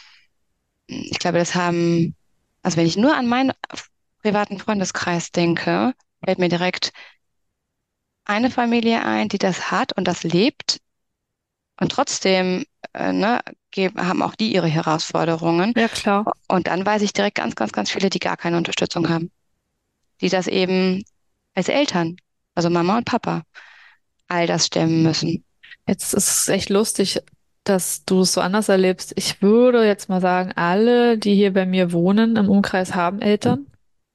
ich glaube, das haben, also wenn ich nur an meinen privaten Freundeskreis denke, fällt mir direkt eine Familie ein, die das hat und das lebt. Und trotzdem, äh, ne, geben, haben auch die ihre Herausforderungen. Ja, klar. Und dann weiß ich direkt ganz, ganz, ganz viele, die gar keine Unterstützung haben, die das eben als Eltern, also Mama und Papa, all das stemmen müssen. Jetzt ist es echt lustig, dass du es so anders erlebst. Ich würde jetzt mal sagen, alle, die hier bei mir wohnen im Umkreis, haben Eltern.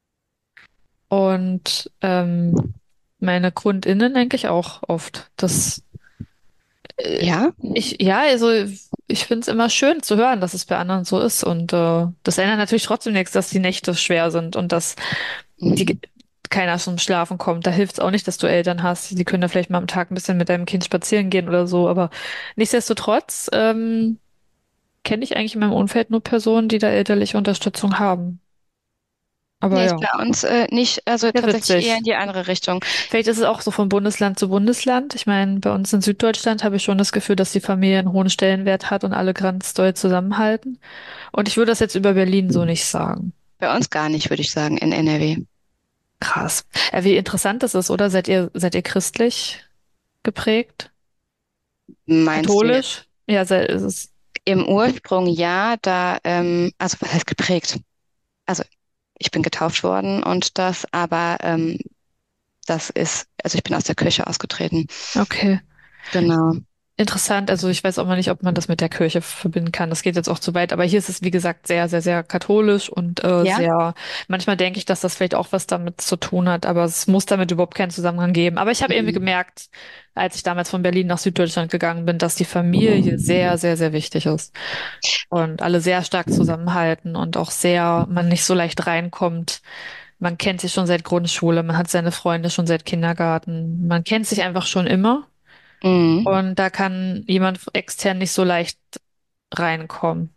Und ähm, meine KundInnen eigentlich auch oft. Das, äh, Ja? ich, ja, also ich finde es immer schön zu hören, dass es bei anderen so ist. Und äh, das ändert natürlich trotzdem nichts, dass die Nächte schwer sind und dass die, Mhm. keiner zum Schlafen kommt. Da hilft es auch nicht, dass du Eltern hast. Die können da vielleicht mal am Tag ein bisschen mit deinem Kind spazieren gehen oder so. Aber nichtsdestotrotz ähm, kenne ich eigentlich in meinem Umfeld nur Personen, die da elterliche Unterstützung haben. Aber Nee, ist ja, bei uns äh, nicht, also sehr tatsächlich eher witzig. in die andere Richtung. Vielleicht ist es auch so von Bundesland zu Bundesland. Ich meine, bei uns in Süddeutschland habe ich schon das Gefühl, dass die Familie einen hohen Stellenwert hat und alle ganz doll zusammenhalten. Und ich würde das jetzt über Berlin so nicht sagen. Bei uns gar nicht, würde ich sagen, in N R W. Krass. Ja, wie interessant das ist, oder? Seid ihr, seid ihr christlich geprägt? Meinst du jetzt? Katholisch? Ja, seid, ist es. Im Ursprung ja, da, ähm, also was heißt geprägt? Also ich bin getauft worden und das, aber ähm, das ist, also ich bin aus der Kirche ausgetreten. Okay. Genau. Interessant, also ich weiß auch mal nicht, ob man das mit der Kirche verbinden kann. Das geht jetzt auch zu weit. Aber hier ist es, wie gesagt, sehr, sehr, sehr katholisch und äh, Ja? sehr. Manchmal denke ich, dass das vielleicht auch was damit zu tun hat, aber es muss damit überhaupt keinen Zusammenhang geben. Aber ich habe irgendwie Mhm. gemerkt, als ich damals von Berlin nach Süddeutschland gegangen bin, dass die Familie hier sehr, sehr, sehr wichtig ist und alle sehr stark zusammenhalten und auch sehr, man nicht so leicht reinkommt. Man kennt sich schon seit Grundschule, man hat seine Freunde schon seit Kindergarten, man kennt sich einfach schon immer. Mhm. Und da kann jemand extern nicht so leicht reinkommen.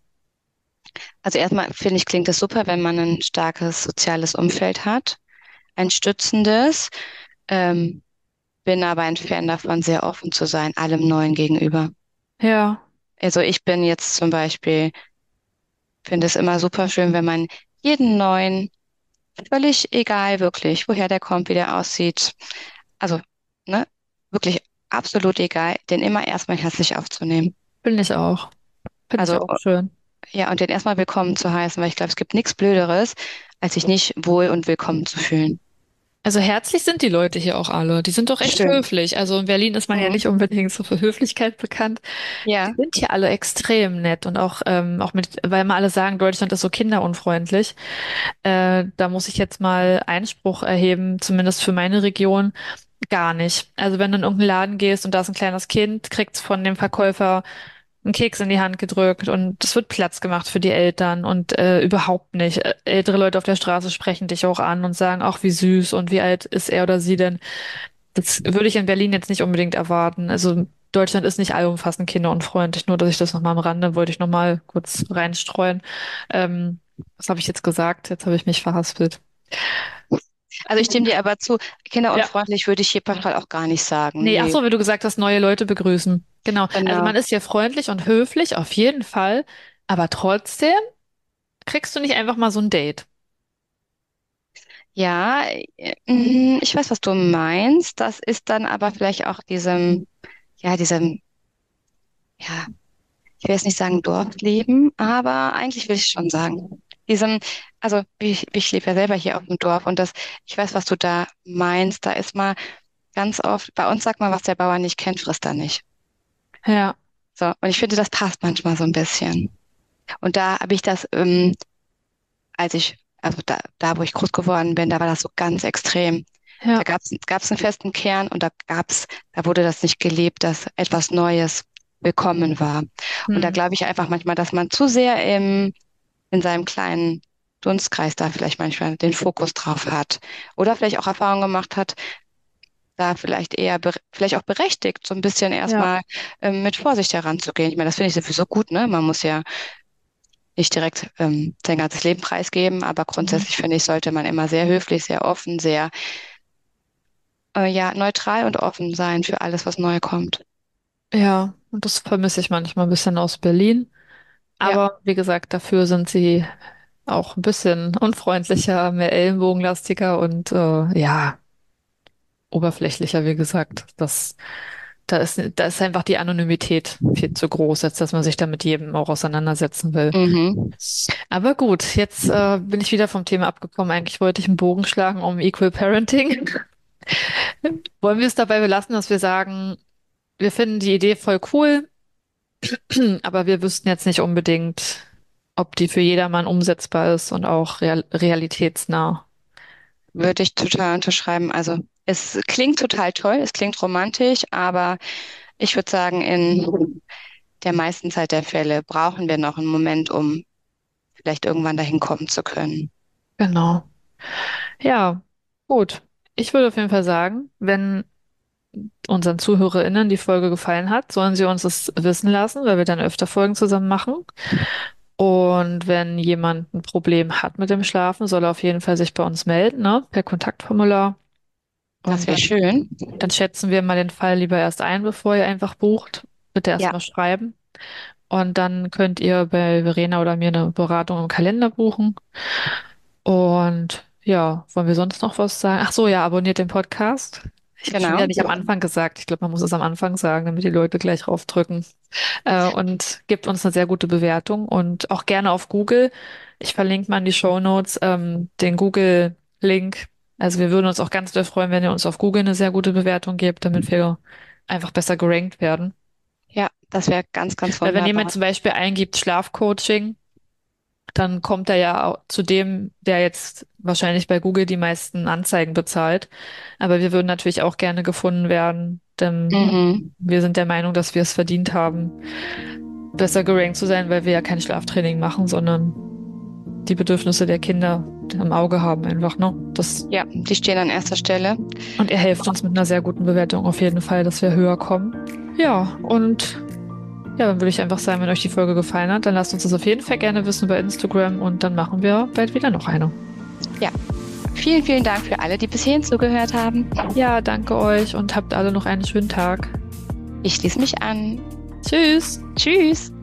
Also erstmal finde ich, klingt es super, wenn man ein starkes soziales Umfeld hat, ein stützendes. Ähm, bin aber ein Fan davon, sehr offen zu sein, allem Neuen gegenüber. Ja, Also ich bin jetzt zum Beispiel, finde es immer super schön, wenn man jeden Neuen, völlig egal wirklich, woher der kommt, wie der aussieht, also, ne, wirklich absolut egal, den immer erstmal herzlich aufzunehmen. bin ich auch. Finde ich Also, auch schön. ja, und den erstmal willkommen zu heißen, weil ich glaube, es gibt nichts Blöderes, als sich nicht wohl und willkommen zu fühlen. Also herzlich sind die Leute hier auch alle. Die sind doch echt Schön. höflich. Also in Berlin ist man ja Mhm. nicht unbedingt so für Höflichkeit bekannt. Die Ja. sind hier alle extrem nett und auch, ähm, auch mit, weil immer alle sagen, Deutschland ist so kinderunfreundlich. Äh, da muss ich jetzt mal Einspruch erheben, zumindest für meine Region. Gar nicht. Also wenn du in irgendeinen Laden gehst und da ist ein kleines Kind, kriegt's von dem Verkäufer einen Keks in die Hand gedrückt und es wird Platz gemacht für die Eltern und äh, überhaupt nicht. Ä- Ältere Leute auf der Straße sprechen dich auch an und sagen, ach, wie süß und wie alt ist er oder sie denn? Das würde ich in Berlin jetzt nicht unbedingt erwarten. Also Deutschland ist nicht allumfassend kinderunfreundlich, nur dass ich das nochmal am Rande wollte ich nochmal kurz reinstreuen. Ähm, was habe ich jetzt gesagt? Jetzt habe ich mich verhaspelt. Also ich stimme dir aber zu, Ja. kinderunfreundlich würde ich hier pauschal auch gar nicht sagen. Nee, ach Nee, so, wie du gesagt hast, neue Leute begrüßen. Genau. Also genau. man ist hier freundlich und höflich, auf jeden Fall. Aber trotzdem kriegst du nicht einfach mal so ein Date. Ja, äh, mhm, ich weiß, was du meinst. Das ist dann aber vielleicht auch diesem, ja, diesem, ja, ich will jetzt nicht sagen Dorfleben, aber eigentlich will ich schon sagen. Diesem, also ich, ich lebe ja selber hier auf dem Dorf und das, ich weiß, was du da meinst. Da ist mal ganz oft, bei uns sagt man, was der Bauer nicht kennt, frisst er nicht. Ja, So, und ich finde, das passt manchmal so ein bisschen. Und da habe ich das, ähm, als ich, also da, da, wo ich groß geworden bin, da war das so ganz extrem. Da ja. gab es gab's einen festen Kern und da gab's, da wurde das nicht gelebt, dass etwas Neues willkommen war. Und da Hm. glaube ich einfach manchmal, dass man zu sehr im, in seinem kleinen Dunstkreis da vielleicht manchmal den Fokus drauf hat. Oder vielleicht auch Erfahrung gemacht hat, da vielleicht eher, bere- vielleicht auch berechtigt, so ein bisschen Ja. erstmal ähm, mit Vorsicht heranzugehen. Ich meine, das finde ich sowieso gut, ne? Man muss ja nicht direkt ähm, sein ganzes Leben preisgeben, aber Mhm. grundsätzlich finde ich, sollte man immer sehr höflich, sehr offen, sehr äh, ja, neutral und offen sein für alles, was neu kommt. Ja, und das vermisse ich manchmal ein bisschen aus Berlin. Ja, Aber wie gesagt, dafür sind sie auch ein bisschen unfreundlicher, mehr ellenbogenlastiger und äh, ja, oberflächlicher, wie gesagt. Das, da ist, da ist einfach die Anonymität viel zu groß, als dass man sich da mit jedem auch auseinandersetzen will. Mhm. Aber gut, jetzt äh, bin ich wieder vom Thema abgekommen. Eigentlich wollte ich einen Bogen schlagen um Equal Parenting. Wollen wir es dabei belassen, dass wir sagen, wir finden die Idee voll cool, aber wir wüssten jetzt nicht unbedingt, ob die für jedermann umsetzbar ist und auch real realitätsnah. Würde ich total unterschreiben. Also es klingt total toll, es klingt romantisch, aber ich würde sagen, in der meisten Zeit der Fälle brauchen wir noch einen Moment, um vielleicht irgendwann dahin kommen zu können. Genau. Ja, gut. Ich würde auf jeden Fall sagen, wenn unseren ZuhörerInnen die Folge gefallen hat, sollen sie uns das wissen lassen, weil wir dann öfter Folgen zusammen machen. Und wenn jemand ein Problem hat mit dem Schlafen, soll er auf jeden Fall sich bei uns melden, ne? Per Kontaktformular. Das Und wäre dann, schön. dann schätzen wir mal den Fall lieber erst ein, bevor ihr einfach bucht. Bitte Ja, erstmal schreiben. Und dann könnt ihr bei Verena oder mir eine Beratung im Kalender buchen. Und ja, wollen wir sonst noch was sagen? Ach so, ja, abonniert den Podcast. Ich habe schon genau. wieder nicht am Anfang gesagt. Ich glaube, man muss es am Anfang sagen, damit die Leute gleich raufdrücken. Äh, und gibt uns eine sehr gute Bewertung und auch gerne auf Google. Ich verlinke mal in die Shownotes ähm, den Google-Link. Also wir würden uns auch ganz doll freuen, wenn ihr uns auf Google eine sehr gute Bewertung gebt, damit wir einfach besser gerankt werden. Ja, das wäre ganz, ganz Weil wenn jemand wunderbar. zum Beispiel eingibt Schlafcoaching, dann kommt er ja auch zu dem, der jetzt wahrscheinlich bei Google die meisten Anzeigen bezahlt. Aber wir würden natürlich auch gerne gefunden werden, denn Mhm. wir sind der Meinung, dass wir es verdient haben, besser gerankt zu sein, weil wir ja kein Schlaftraining machen, sondern die Bedürfnisse der Kinder im Auge haben einfach, ne? Das, Ja, die stehen an erster Stelle. und er hilft uns mit einer sehr guten Bewertung auf jeden Fall, dass wir höher kommen. Ja, und ja, dann würde ich einfach sagen, wenn euch die Folge gefallen hat, dann lasst uns das auf jeden Fall gerne wissen bei Instagram und dann machen wir bald wieder noch eine. Ja, vielen, vielen Dank für alle, die bis hierhin zugehört haben. Ja, danke euch und habt alle noch einen schönen Tag. Ich schließe mich an. Tschüss! Tschüss.